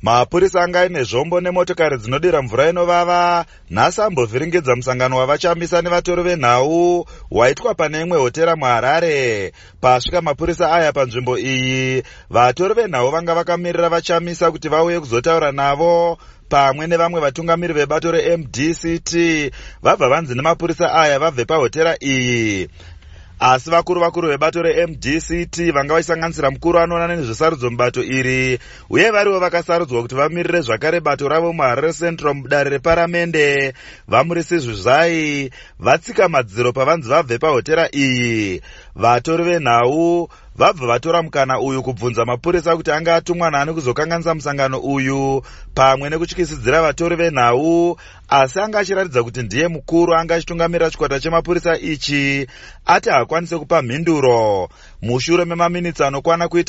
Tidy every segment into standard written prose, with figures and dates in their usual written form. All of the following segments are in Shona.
Mapurisa anga ine zvombo nemotokari dzinodira mvura inovava nhasi ambovhiringidza musangano wavachamisa nevatori venhau waitwa pane imwe hotera muHarare. Pasvika mapurisa aya panzvimbo iyi, vatori venhau vanga vakamirira vachamisa kuti vauye kuzotaura navo pamwe nevamwe vatungamiri vebato reMDCT vabva vanzi nemapurisa aya vabve pahotera iyi. Asi vakuru vebato reMDCT vanga vachisanganisira mukuru anoona nezvesarudzo mubato iri uye variwo vakasarudzwa kuti vamirire zvakare bato ravo muHarare Central mudare reparamende vamurisi zvizvai vatsika madziro pavanzi vabve pahotera iyi. Vatori venhau vabva vatora mukana uyu kubvunza mapurisa kuti anga atumwa nani kuzokanganisa musangano uyu pamwe nekutyisidzira vatori venhau, asi anga achiratidza kuti ndiye mukuru anga achitungamirira chikwata chemapurisa ichi ati hakwanise kupa mhinduro. Mushure memaminitsi anokwana kuita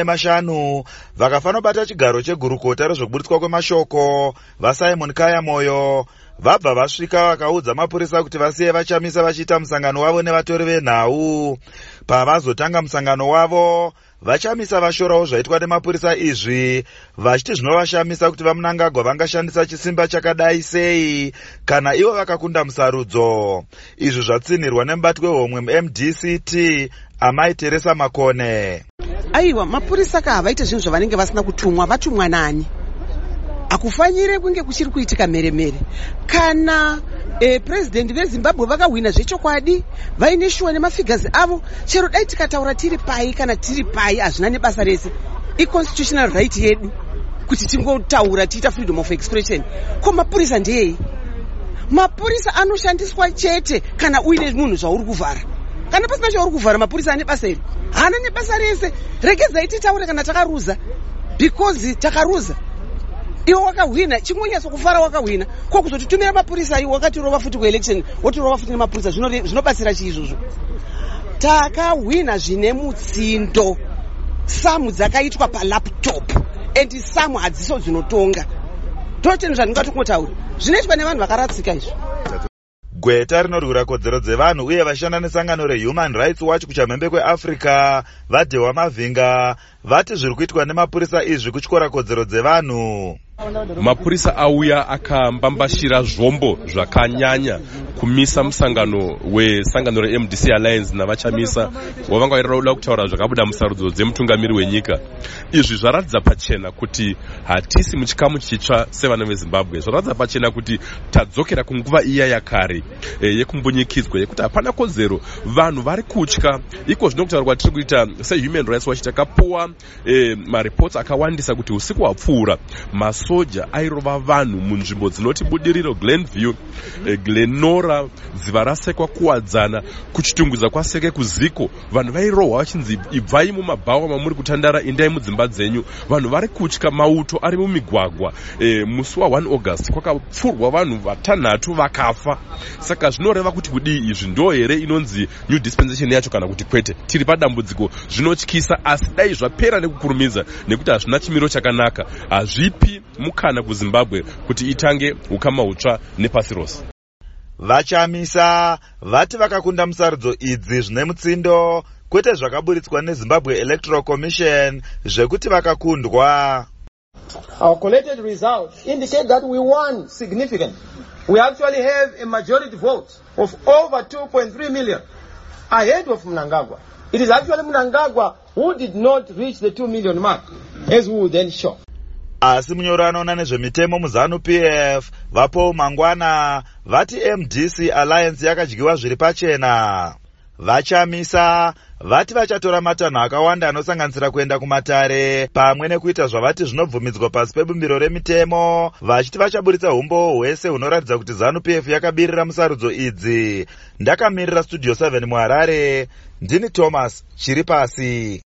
15 vakafanobata chigaro chegurukota rezvokuburitswa kwemashoko vaSimon Kaya Moyo vabva vasvika vakaudza mapurisa kuti vasiye vachamisa vachiita musangano wavo nevatori venhau. Pavazotanga musangano wavo, vachamisa vashorawo zvaitwa nemapurisa izvi, vachiti zvinovashamisa kuti vaMunangagwa vangashandisa chisimba chakadai sei kana ivo vakakunda musarudzo. Izvi zvatsinirwa nemubatwi wehomwe muMDCT Amai Teresa Makone. Aiwa, mapurisa havaite zvinhu zvavanenge vasina kutumwa, vatumwa nani? Akufanyire kunge kuchiri kuitika meremere. Kana president veZimbabwe vakahwina zvechokwadi, vaine shuwa nemafigures avo, chero dai tikataura tiri pai kana tiri pai hazvina nebasa rese. I-constitutional right yedu kuti tingotaura tiita freedom of expression. Ko mapurisa ndeyei? Mapurisa anoshandiswa chete kana uine munhu zvauri kuvhara. Kana pasina zvauri kuvhara, mapurisa ane basa iri? Hana nebasa rese. Regedzai titaure kana takaruza, because takaruza. Iwo wakahwina, chingonyasa kufara wakahwina. Kwa kuzotitumira mapurisa iwo wakatirova futi kuelection, wotirova futi nemapurisa, zvinobatsira chi izvozvo? Takahwina zvine mutsindo. Samu dzakaitwa palaptop and samu hadziso dzinotonga. Toteni zvandingatongotaura. Zvinoitwa nevanhu vakaratsika izvo. Gweta rinorwira kodzero dzevanhu uye vashanda nesangano reHuman Rights Watch kuchamhembe kweAfrica vaDhewa Mavhinga vati zviri kuitwa nemapurisa izvi kutyora kodzero dzevanhu. Mapurisa auya akambambashira zvombo zvakanyanya kumisa musangano wesangano reMDC Alliance navachamisa wavanga vairauda kutaura zvakabuda musarudzo dzemutungamiri wenyika. Izvi zvaratidza pachena kuti hatisi muchikamu chitsva sevana veZimbabwe. Zvaratidza pachena kuti tadzokera kunguva iya yakare yekumbunyikidzwa yekuti hapana kodzero, vanhu vari kutya. Iko zvino kutaurwa tiri kuita seHuman Rights Watch takapuwa mareports akawandisa kuti usiku hwapfuura masoja airova vanhu munzvimbo dzinoti Budiriro, Glenview, Glenora, dziva rasekwa kuwadzana, kuchitungudza kwaseke kuziko. Vanhu vairohwa vachinzi ibvai mumabhawa mamuri kutandara, indai mudzimba dzenyu. Vanhu vari kutya, mauto ari mumigwagwa. Musi wa1 August kwakapfurwa vanhu 6 vakafa. Saka zvinoreva kuti kudii izvi? Ndo here inonzi new dispensation yacho kana kuti kwete? Tiri padambudziko, zvinotyisa, asi dai zvapera nekukurumidza nekuti hazvina chimiro chakanaka. Hazvipi mukana kuZimbabwe kuti itange ukama hutsva nepasi rose. Vachamisa vati vakakunda musarudzo idzi zvine mutsindo, kwete zvakaburitswa neZimbabwe Electoral Commission zvekuti vakakundwa. Our collected results indicate that we won significantly. We actually have a majority vote of over 2.3 million ahead of Mnangagwa. It is actually Mnangagwa who did not reach the 2 million mark, as we will then show. Asi munyori anoona nezvemitemo muZANU-PF vaPaul Mangwana vati MDC Alliance yakadyiwa zviri pachena. Vachamisa vati vachatora matanho akawanda anosanganisira kuenda kumatare pamwe nekuita zvavati zvinobvumidzwa pasi pebumbiro remitemo, vachiti vachaburitsa umbo hwese hunoratidza kuti ZANU-PF yakabirira musarudzo idzi. Ndakamirira Studio 7 muHarare, ndini Thomas Chiripasi.